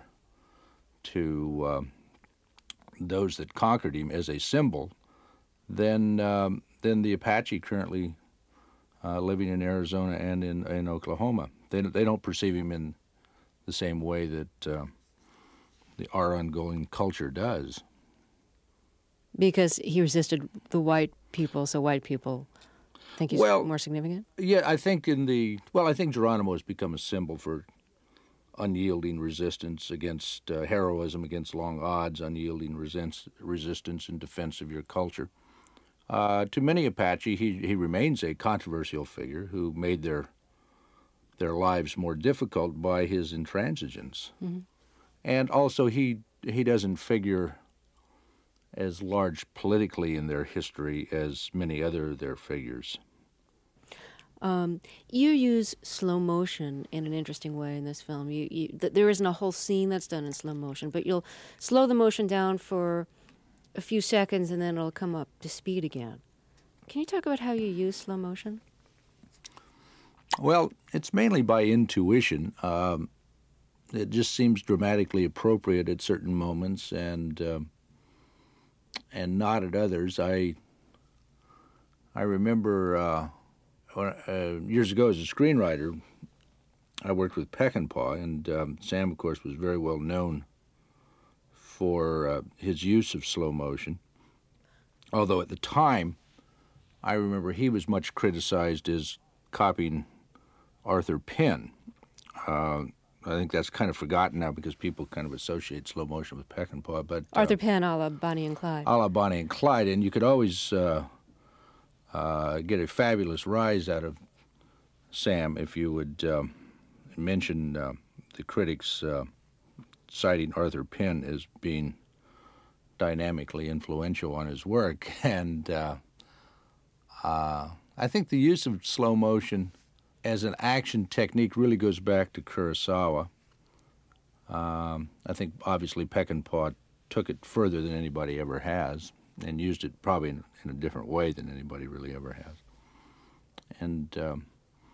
to uh, those that conquered him as a symbol than um, than the Apache currently uh, living in Arizona and in, in Oklahoma. They they don't perceive him in the same way that uh, the our ongoing culture does. Because he resisted the white people, so white people think he's well, more significant? Yeah, I think in the well, I think Geronimo has become a symbol for unyielding resistance against uh, heroism, against long odds, unyielding resist, resistance in defense of your culture. Uh, to many Apache, he, he remains a controversial figure who made their their lives more difficult by his intransigence. Mm-hmm. And also, he he doesn't figure as large politically in their history as many other of their figures. Um, you use slow motion in an interesting way in this film. You, you, th- there isn't a whole scene that's done in slow motion, but you'll slow the motion down for a few seconds and then it'll come up to speed again. Can you talk about how you use slow motion? Well, it's mainly by intuition. Um, it just seems dramatically appropriate at certain moments and um, and not at others. I I remember uh, uh, years ago as a screenwriter, I worked with Peckinpah, and um, Sam, of course, was very well known for uh, his use of slow motion. Although at the time, I remember he was much criticized as copying Arthur Penn. Uh, I think that's kind of forgotten now because people kind of associate slow motion with Peckinpah. But Arthur uh, Penn, a la Bonnie and Clyde. A la Bonnie and Clyde, and you could always uh, uh, get a fabulous rise out of Sam if you would uh, mention uh, the critics uh, citing Arthur Penn as being dynamically influential on his work. And uh, uh, I think the use of slow motion as an action technique really goes back to Kurosawa. Um, I think obviously Peckinpah took it further than anybody ever has and used it probably in, in a different way than anybody really ever has. And um,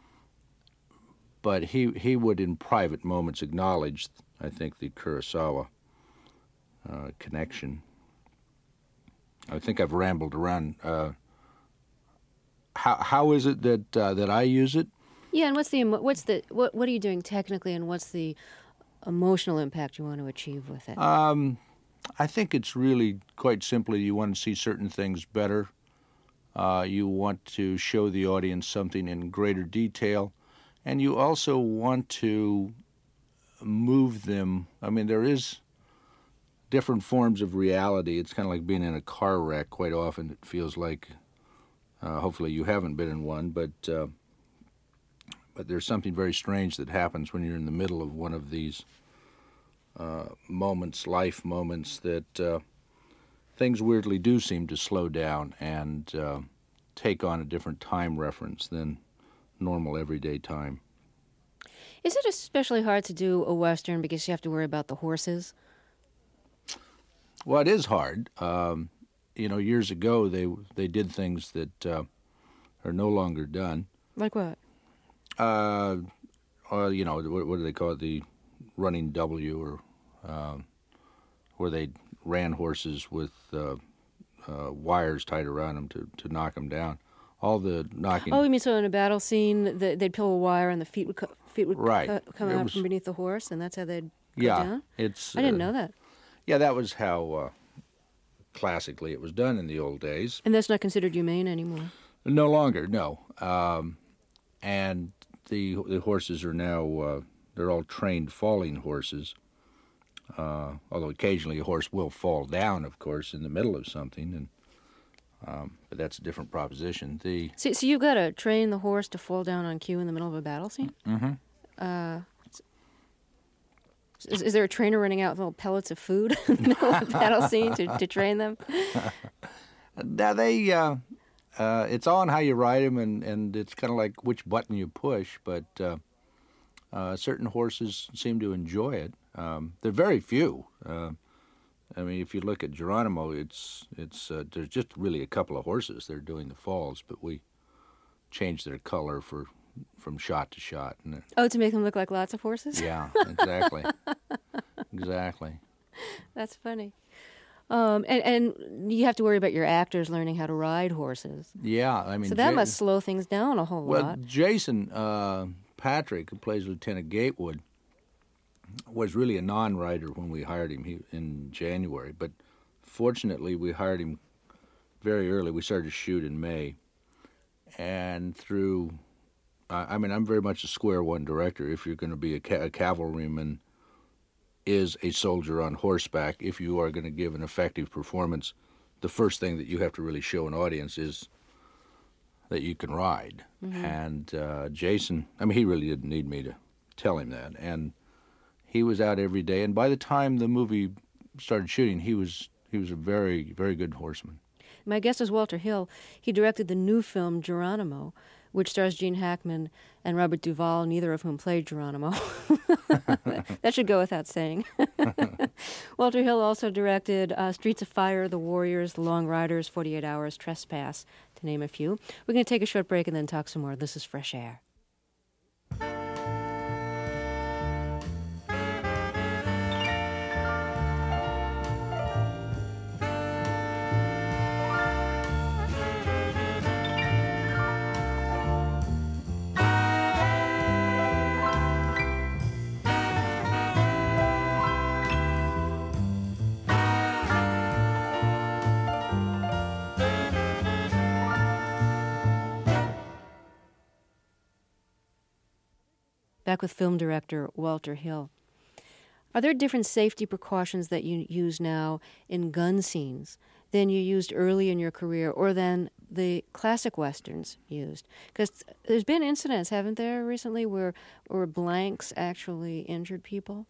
but he he would in private moments acknowledge, I think, the Kurosawa uh, connection. I think I've rambled around. Uh, how how is it that uh, that I use it? Yeah, and what's the what's the what what are you doing technically, and what's the emotional impact you want to achieve with it? Um, I think it's really quite simply you want to see certain things better. Uh, you want to show the audience something in greater detail, and you also want to move them. I mean, there is different forms of reality. It's kind of like being in a car wreck. Quite often it feels like, uh, hopefully you haven't been in one, but uh, but there's something very strange that happens when you're in the middle of one of these uh, moments, life moments, that uh, things weirdly do seem to slow down and uh, take on a different time reference than normal everyday time. Is it especially hard to do a Western because you have to worry about the horses? Well, it is hard. Um, you know, years ago they they did things that uh, are no longer done. Like what? Uh, or, you know, what, what do they call it? The running W, or uh, where they ran horses with uh, uh, wires tied around them to, to knock them down. All the knocking. Oh, you mean so in a battle scene, the, they'd pull a wire and the feet would co- feet would right. co- come It out was, from beneath the horse, and that's how they'd go yeah, down? it's. I didn't uh, know that. Yeah, that was how uh, classically it was done in the old days. And that's not considered humane anymore? No longer, no. Um, and the the horses are now, uh, they're all trained falling horses, uh, although occasionally a horse will fall down, of course, in the middle of something, and um, but that's a different proposition. The So, so you've got to train the horse to fall down on cue in the middle of a battle scene? Mm-hmm. Uh, is, is there a trainer running out with little pellets of food in the middle of a battle scene to, to train them? Now they, uh, uh, it's on how you ride them, and, and it's kind of like which button you push, but uh, uh, certain horses seem to enjoy it. Um, they're very few. Uh, I mean, if you look at Geronimo, it's it's uh, there's just really a couple of horses that are doing the falls, but we change their color for from shot to shot. And it, Oh, to make them look like lots of horses? yeah, exactly, exactly. That's funny. Um, and, and you have to worry about your actors learning how to ride horses. Yeah, I mean, so that Ja- must slow things down a whole well, lot. Jason uh, Patrick, who plays Lieutenant Gatewood, was really a non-writer when we hired him he, in January, but fortunately we hired him very early. We started to shoot in May, and through, uh, I mean, I'm very much a square one director. If you're going to be a, ca- a cavalryman, is a soldier on horseback, if you are going to give an effective performance, the first thing that you have to really show an audience is that you can ride. Mm-hmm. And uh, Jason, I mean, he really didn't need me to tell him that, and he was out every day, and by the time the movie started shooting, he was he was a very, very good horseman. My guest is Walter Hill. He directed the new film Geronimo, which stars Gene Hackman and Robert Duvall, neither of whom played Geronimo. That should go without saying. Walter Hill also directed uh, Streets of Fire, The Warriors, The Long Riders, forty-eight hours, Trespass, to name a few. We're going to take a short break and then talk some more. This is Fresh Air. Back with film director Walter Hill. Are there different safety precautions that you use now in gun scenes than you used early in your career or than the classic Westerns used? Because there's been incidents, haven't there, recently, where, where blanks actually injured people?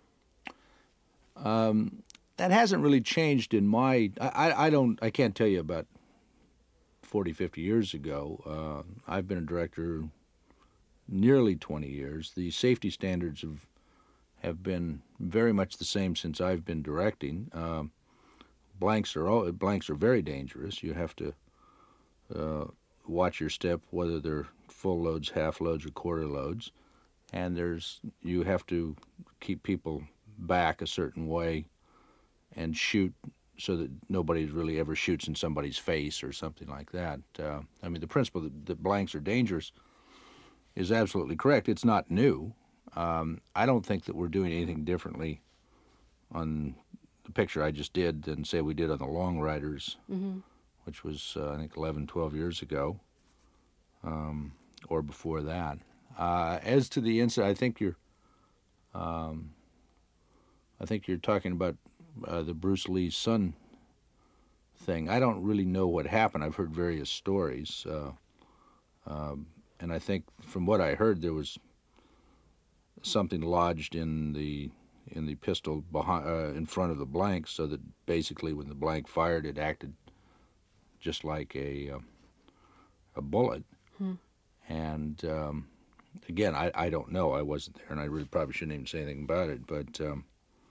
Um, that hasn't really changed in my... I, I don't... I can't tell you about forty, fifty years ago. Uh, I've been a director nearly twenty years. The safety standards have have been very much the same since I've been directing. Um, blanks are all, blanks are very dangerous. You have to uh, watch your step, whether they're full loads, half loads, or quarter loads, and there's you have to keep people back a certain way and shoot so that nobody really ever shoots in somebody's face or something like that. Uh, I mean, the principle that, that blanks are dangerous is absolutely correct. It's not new. Um, I don't think that we're doing anything differently on the picture I just did than, say, we did on The Long Riders, mm-hmm. which was, uh, I think, eleven, twelve years ago, um, or before that. Uh, as to the incident, I think you're, um, I think you're talking about uh, the Bruce Lee's son thing. I don't really know what happened. I've heard various stories. Uh, um, And I think, from what I heard, there was something lodged in the in the pistol behind, uh, in front of the blank, so that basically, when the blank fired, it acted just like a uh, a bullet. Hmm. And um, again, I, I don't know. I wasn't there, and I really probably shouldn't even say anything about it. But um,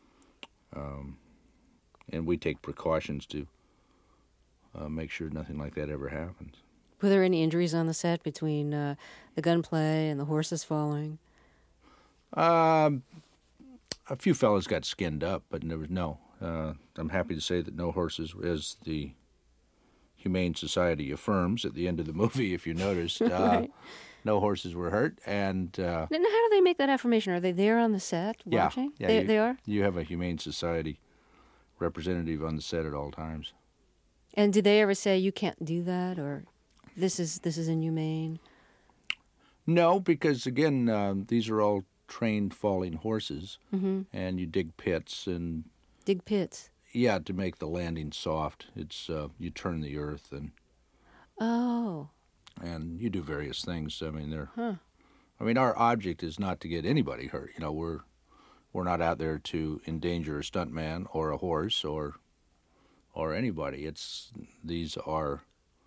um, and we take precautions to uh, make sure nothing like that ever happens. Were there any injuries on the set between uh, the gunplay and the horses falling? Um, a few fellas got skinned up, but there was no. Uh, I'm happy to say that no horses, as the Humane Society affirms at the end of the movie, if you noticed, uh, right. no horses were hurt. And uh, now, how do they make that affirmation? Are they there on the set watching? Yeah, yeah they, you, they are? You have a Humane Society representative on the set at all times. And did they ever say, you can't do that, or... This is this is inhumane? No, because, again, um, these are all trained falling horses, mm-hmm. and you dig pits. and Dig pits? Yeah, to make the landing soft. It's uh, you turn the earth, and oh, and you do various things. I mean, they're. Huh. I mean, our object is not to get anybody hurt. You know, we're we're not out there to endanger a stuntman or a horse or or anybody. It's these are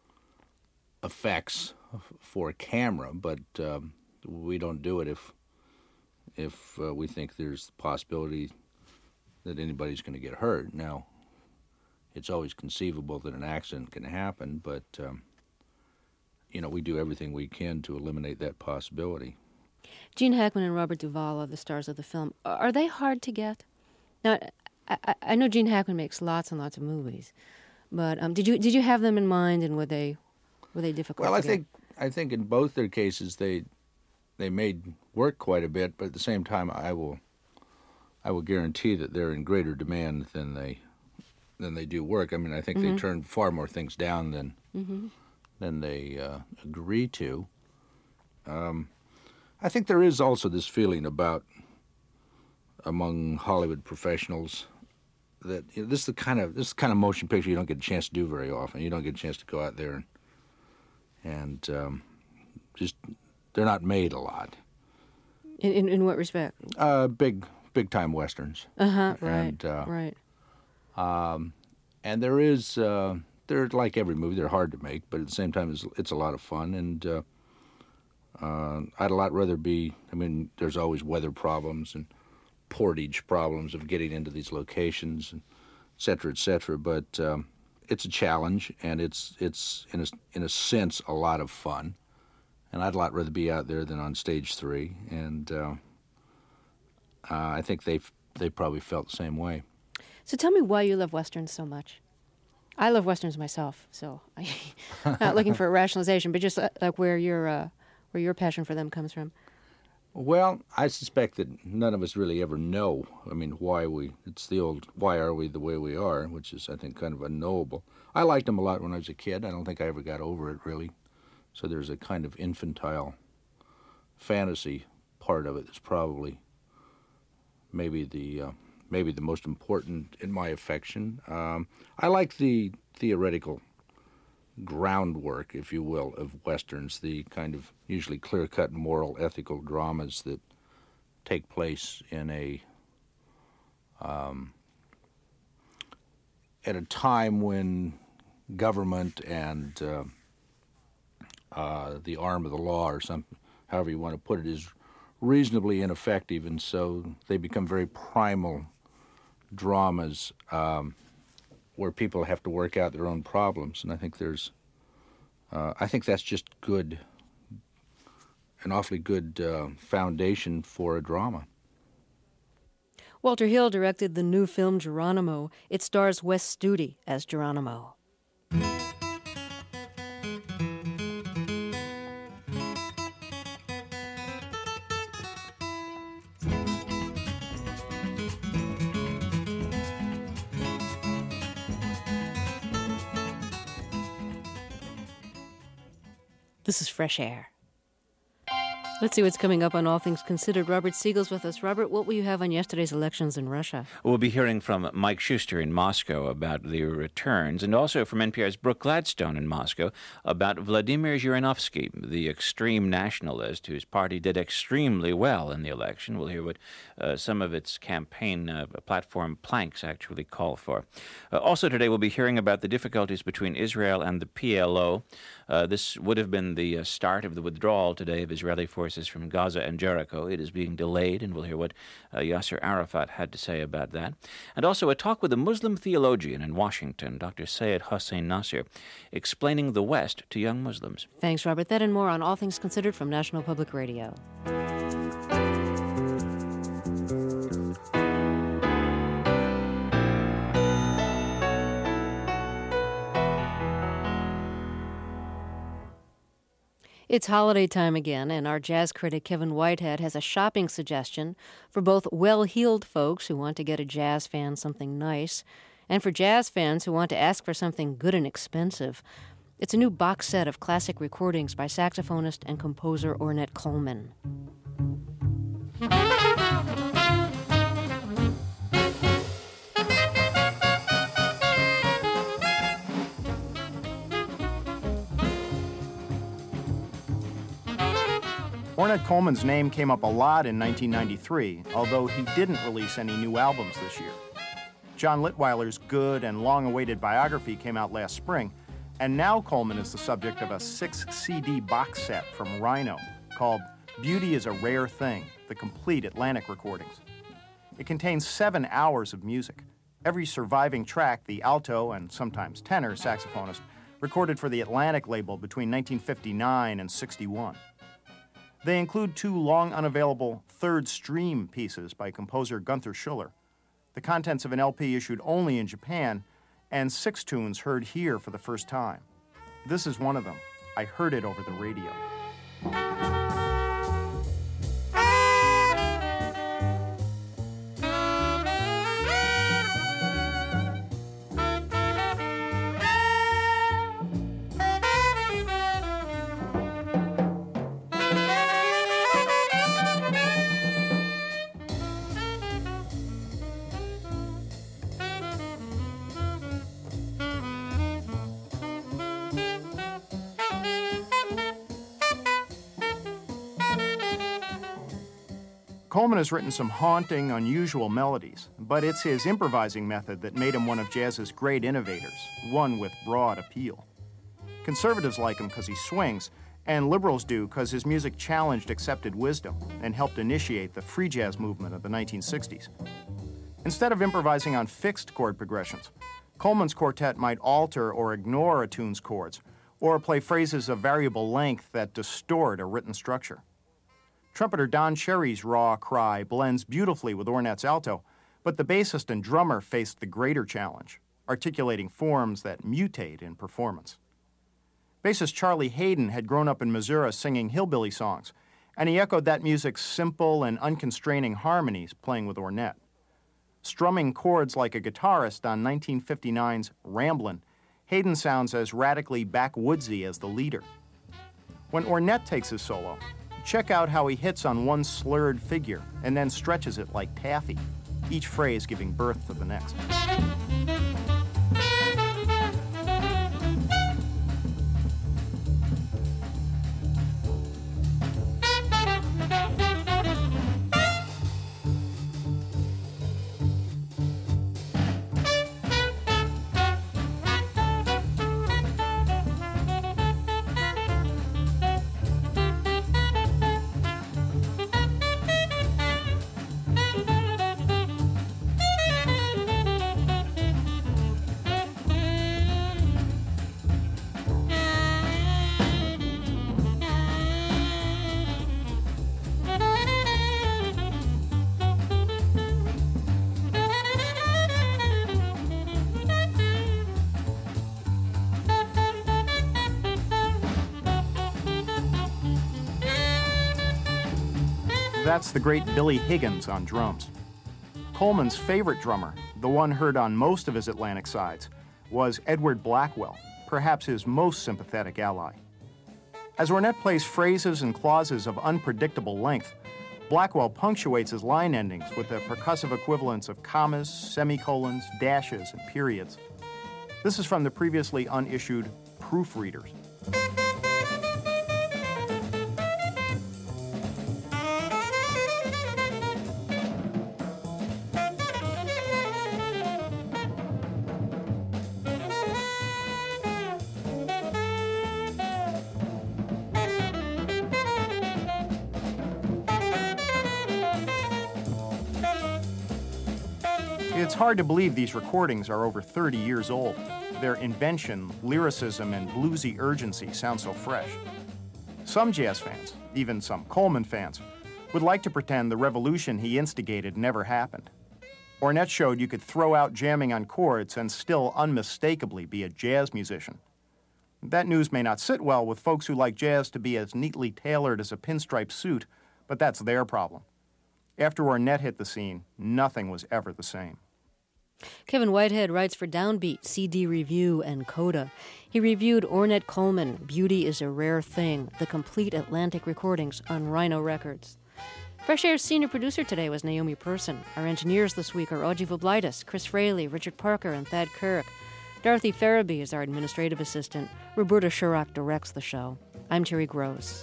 effects for a camera, but um, we don't do it if if uh, we think there's the possibility that anybody's going to get hurt. Now, it's always conceivable that an accident can happen, but um, you know, we do everything we can to eliminate that possibility. Gene Hackman and Robert Duvall are the stars of the film. Are they hard to get? Now, I, I know Gene Hackman makes lots and lots of movies, but um, did you did you have them in mind, and were they were they difficult? Well, to I get? think I think in both their cases they they made work quite a bit, but at the same time, I will I will guarantee that they're in greater demand than they than they do work. I mean, I think mm-hmm. they turn far more things down than mm-hmm. than they uh, agree to. Um, I think there is also this feeling about among Hollywood professionals that you know, this is the kind of this is the kind of motion picture you don't get a chance to do very often. You don't get a chance to go out there and and um, just they're not made a lot. In in, in what respect? Uh, big big time westerns. Uh huh. Right. And, uh, right. Um, and there is uh, they're like every movie. They're hard to make, but at the same time, it's, it's a lot of fun. And uh, Uh, I'd a lot rather be, I mean, there's always weather problems and portage problems of getting into these locations, and et cetera, et cetera, but um, it's a challenge, and it's, it's in, a, in a sense, a lot of fun. And I'd a lot rather be out there than on stage three, and uh, uh, I think they've they probably felt the same way. So tell me why you love Westerns so much. I love Westerns myself, so I'm not looking for a rationalization, but just uh, like where your uh, where your passion for them comes from. Well, I suspect that none of us really ever know. I mean, why we, it's the old, why are we the way we are, which is, I think, kind of unknowable. I liked them a lot when I was a kid. I don't think I ever got over it, really. So there's a kind of infantile fantasy part of it that's probably maybe the uh, maybe the most important in my affection. Um, I like the theoretical groundwork, if you will, of Westerns, the kind of usually clear-cut moral, ethical dramas that take place in a um, at a time when government and uh, uh, the arm of the law, or some, however you want to put it, is reasonably ineffective, and so they become very primal dramas um, where people have to work out their own problems. And I think there's, uh, I think that's just good, an awfully good uh, foundation for a drama. Walter Hill directed the new film Geronimo. It stars Wes Studi as Geronimo. This is Fresh Air. Let's see what's coming up on All Things Considered. Robert Siegel's with us. Robert, what will you have on yesterday's elections in Russia? We'll be hearing from Mike Schuster in Moscow about the returns, and also from N P R's Brooke Gladstone in Moscow about Vladimir Zhirinovsky, the extreme nationalist whose party did extremely well in the election. We'll hear what uh, some of its campaign uh, platform planks actually call for. Uh, also today we'll be hearing about the difficulties between Israel and the P L O. Uh, this would have been the uh, start of the withdrawal today of Israeli forces from Gaza and Jericho. It is being delayed, and we'll hear what uh, Yasser Arafat had to say about that. And also a talk with a Muslim theologian in Washington, Doctor Syed Hossein Nasir, explaining the West to young Muslims. Thanks, Robert. That and more on All Things Considered from National Public Radio. It's holiday time again, and our jazz critic Kevin Whitehead has a shopping suggestion for both well-heeled folks who want to get a jazz fan something nice, and for jazz fans who want to ask for something good and expensive. It's a new box set of classic recordings by saxophonist and composer Ornette Coleman. Ornette Coleman's name came up a lot in nineteen ninety-three, although he didn't release any new albums this year. John Litweiler's good and long-awaited biography came out last spring, and now Coleman is the subject of a six C D box set from Rhino called Beauty is a Rare Thing, the complete Atlantic recordings. It contains seven hours of music. Every surviving track the alto and sometimes tenor saxophonist recorded for the Atlantic label between nineteen fifty-nine and sixty-one. They include two long unavailable third stream pieces by composer Gunther Schuller, the contents of an L P issued only in Japan, and six tunes heard here for the first time. This is one of them. I heard it over the radio. Coleman has written some haunting, unusual melodies, but it's his improvising method that made him one of jazz's great innovators, one with broad appeal. Conservatives like him because he swings, And liberals do because his music challenged accepted wisdom and helped initiate the free jazz movement of the nineteen sixties. Instead of improvising on fixed chord progressions, Coleman's quartet might alter or ignore a tune's chords, or play phrases of variable length that distort a written structure. Trumpeter Don Cherry's raw cry blends beautifully with Ornette's alto, but the bassist and drummer faced the greater challenge, articulating forms that mutate in performance. Bassist Charlie Hayden had grown up in Missouri singing hillbilly songs, and he echoed that music's simple and unconstraining harmonies playing with Ornette. Strumming chords like a guitarist on nineteen fifty-nine's Ramblin', Hayden sounds as radically backwoodsy as the leader. When Ornette takes his solo, check out how he hits on one slurred figure and then stretches it like taffy, each phrase giving birth to the next. That's the great Billy Higgins on drums. Coleman's favorite drummer, the one heard on most of his Atlantic sides, was Edward Blackwell, perhaps his most sympathetic ally. As Ornette plays phrases and clauses of unpredictable length, Blackwell punctuates his line endings with the percussive equivalents of commas, semicolons, dashes, and periods. This is from the previously unissued Proofreaders. It's hard to believe these recordings are over thirty years old. Their invention, lyricism, and bluesy urgency sound so fresh. Some jazz fans, even some Coleman fans, would like to pretend the revolution he instigated never happened. Ornette showed you could throw out jamming on chords and still unmistakably be a jazz musician. That news may not sit well with folks who like jazz to be as neatly tailored as a pinstripe suit, but that's their problem. After Ornette hit the scene, nothing was ever the same. Kevin Whitehead writes for Downbeat, C D Review, and Coda. He reviewed Ornette Coleman, Beauty is a Rare Thing, the complete Atlantic recordings on Rhino Records. Fresh Air's senior producer today was Naomi Person. Our engineers this week are Audrey Voblaitis, Chris Fraley, Richard Parker, and Thad Kirk. Dorothy Farabee is our administrative assistant. Roberta Shurock directs the show. I'm Terry Gross.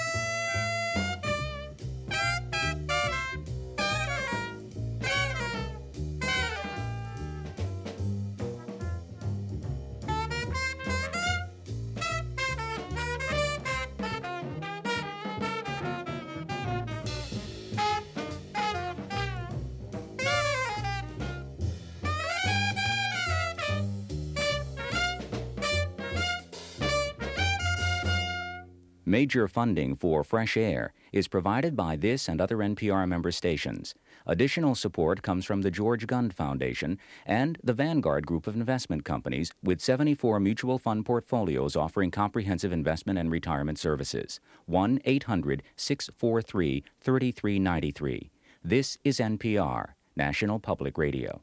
Major funding for Fresh Air is provided by this and other N P R member stations. Additional support comes from the George Gund Foundation and the Vanguard Group of investment companies with seventy-four mutual fund portfolios offering comprehensive investment and retirement services. one eight hundred six four three three three nine three. This is N P R, National Public Radio.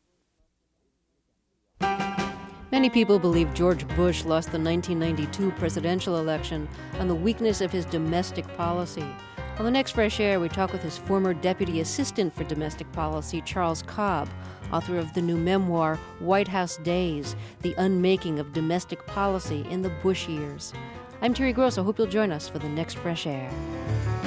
Many people believe George Bush lost the nineteen ninety-two presidential election on the weakness of his domestic policy. On the next Fresh Air, we talk with his former Deputy Assistant for Domestic Policy, Charles Cobb, author of the new memoir, White House Days, The Unmaking of Domestic Policy in the Bush Years. I'm Terry Gross. I hope you'll join us for the next Fresh Air.